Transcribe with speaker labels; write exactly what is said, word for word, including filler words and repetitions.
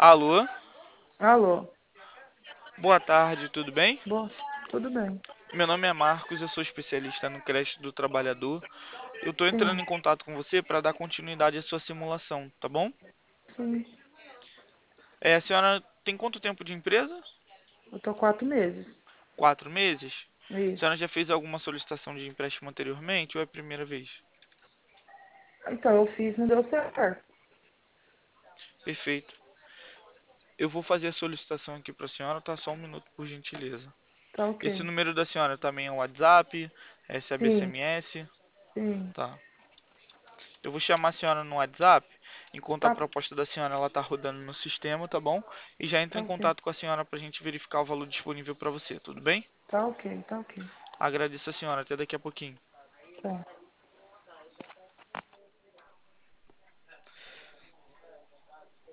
Speaker 1: Alô,
Speaker 2: Alô?
Speaker 1: boa tarde, tudo bem?
Speaker 2: Bom, tudo bem.
Speaker 1: Meu nome é Marcos, eu sou especialista no crédito do trabalhador. Eu estou entrando
Speaker 2: Sim,
Speaker 1: em contato com você para dar continuidade à sua simulação, tá bom?
Speaker 2: sim.
Speaker 1: É, a senhora tem quanto tempo de empresa?
Speaker 2: Eu tô quatro meses.
Speaker 1: Quatro meses? A
Speaker 2: Isso.
Speaker 1: senhora já fez alguma solicitação de empréstimo anteriormente ou é a primeira vez?
Speaker 2: Então, eu fiz, não deu certo.
Speaker 1: Perfeito. Eu vou fazer a solicitação aqui para a senhora, tá? Só um minuto, por gentileza.
Speaker 2: Tá
Speaker 1: Esse
Speaker 2: ok.
Speaker 1: número da senhora também é o WhatsApp, recebe
Speaker 2: Sim,
Speaker 1: S M S,
Speaker 2: sim.
Speaker 1: tá? Eu vou chamar a senhora no WhatsApp, enquanto a
Speaker 2: Tá,
Speaker 1: proposta da senhora ela tá rodando no sistema, tá bom? E já entro
Speaker 2: tá
Speaker 1: em
Speaker 2: ok.
Speaker 1: contato com a senhora para a gente verificar o valor disponível para você, tudo bem?
Speaker 2: Tá ok, tá ok.
Speaker 1: Agradeço a senhora, até daqui a pouquinho.
Speaker 2: Tá.